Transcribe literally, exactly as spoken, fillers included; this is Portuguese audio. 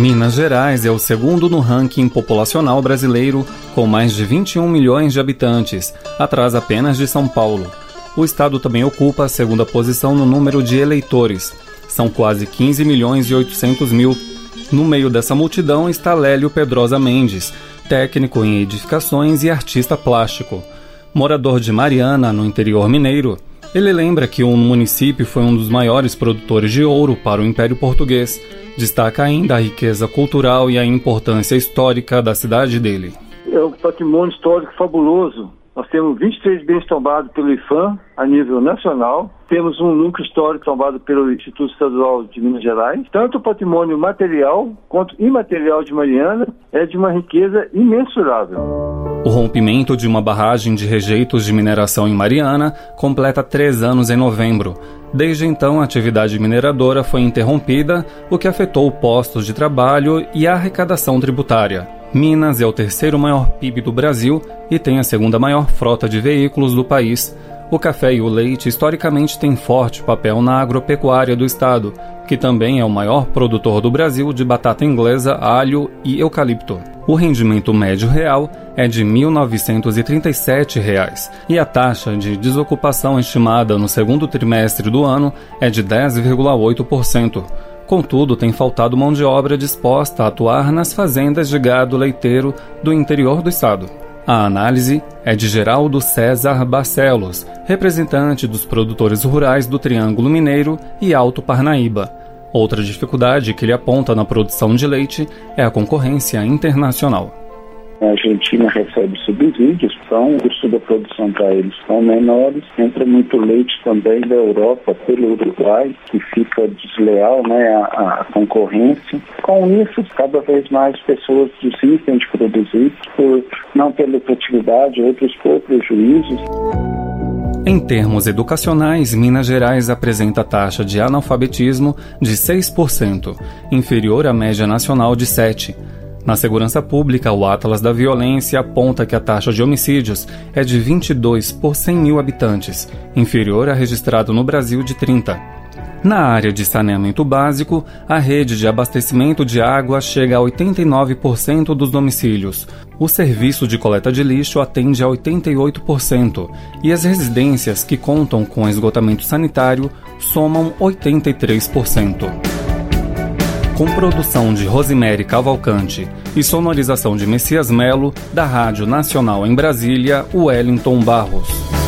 Minas Gerais é o segundo no ranking populacional brasileiro, com mais de vinte e um milhões de habitantes, atrás apenas de São Paulo. O estado também ocupa a segunda posição no número de eleitores. São quase quinze milhões e oitocentos mil. No meio dessa multidão está Lélio Pedrosa Mendes, técnico em edificações e artista plástico. Morador de Mariana, no interior mineiro, ele lembra que o município foi um dos maiores produtores de ouro para o Império Português. Destaca ainda a riqueza cultural e a importância histórica da cidade dele. É um patrimônio histórico fabuloso. Nós temos vinte e três bens tombados pelo I F A M a nível nacional. Temos um núcleo histórico tombado pelo Instituto Estadual de Minas Gerais. Tanto o patrimônio material quanto imaterial de Mariana é de uma riqueza imensurável. O rompimento de uma barragem de rejeitos de mineração em Mariana completa três anos em novembro. Desde então, a atividade mineradora foi interrompida, o que afetou postos de trabalho e a arrecadação tributária. Minas é o terceiro maior P I B do Brasil e tem a segunda maior frota de veículos do país. O café e o leite historicamente têm forte papel na agropecuária do estado, que também é o maior produtor do Brasil de batata inglesa, alho e eucalipto. O rendimento médio real é de mil novecentos e trinta e sete reais e a taxa de desocupação estimada no segundo trimestre do ano é de dez vírgula oito por cento. Contudo, tem faltado mão de obra disposta a atuar nas fazendas de gado leiteiro do interior do estado. A análise é de Geraldo César Barcelos, representante dos produtores rurais do Triângulo Mineiro e Alto Parnaíba. Outra dificuldade que ele aponta na produção de leite é a concorrência internacional. A Argentina recebe subsídios, então o custo da produção para eles são menores. Entra muito leite também da Europa pelo Uruguai, que fica desleal, né, a, a concorrência. Com isso, cada vez mais pessoas desistem de produzir por não ter lucratividade, outros por prejuízos. Em termos educacionais, Minas Gerais apresenta taxa de analfabetismo de seis por cento, inferior à média nacional de sete por cento. Na segurança pública, o Atlas da Violência aponta que a taxa de homicídios é de vinte e dois por cem mil habitantes, inferior à registrado no Brasil de trinta. Na área de saneamento básico, a rede de abastecimento de água chega a oitenta e nove por cento dos domicílios. O serviço de coleta de lixo atende a oitenta e oito por cento e as residências que contam com esgotamento sanitário somam oitenta e três por cento. Com produção de Rosemary Cavalcante e sonorização de Messias Melo, da Rádio Nacional em Brasília, Wellington Barros.